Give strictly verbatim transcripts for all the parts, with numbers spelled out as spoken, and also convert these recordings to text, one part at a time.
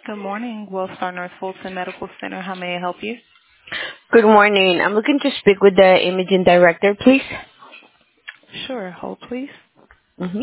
Good morning, Wellstar North Fulton Medical Center. How may I help you? Good morning. I'm looking to speak with the imaging director, please. Sure. Hold, please. Mm-hmm.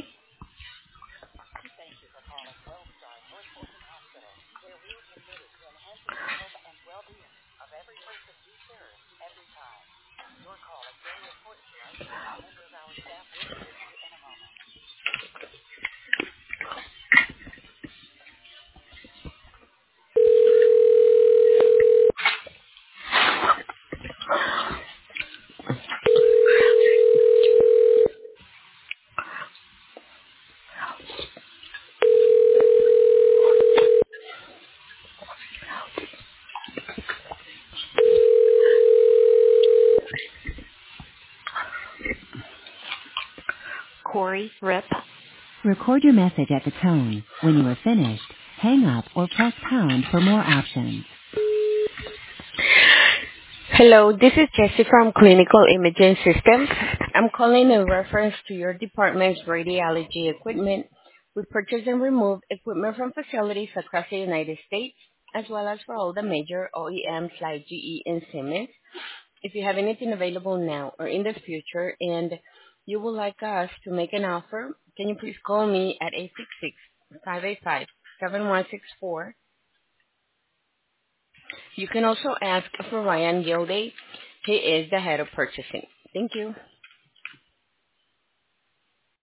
Corey Rip. Record your message at the tone. When you are finished, hang up or press pound for more options. Hello, this is Jessie from Clinical Imaging Systems. I'm calling in reference to your department's radiology equipment. We purchase and remove equipment from facilities across the United States, as well as for all the major O E Ms like G E and Siemens. If you have anything available now or in the future and you would like us to make an offer, can you please call me at eight six six, five eight five, seven one six four. You can also ask for Ryan Gilday. He is the head of purchasing. Thank you.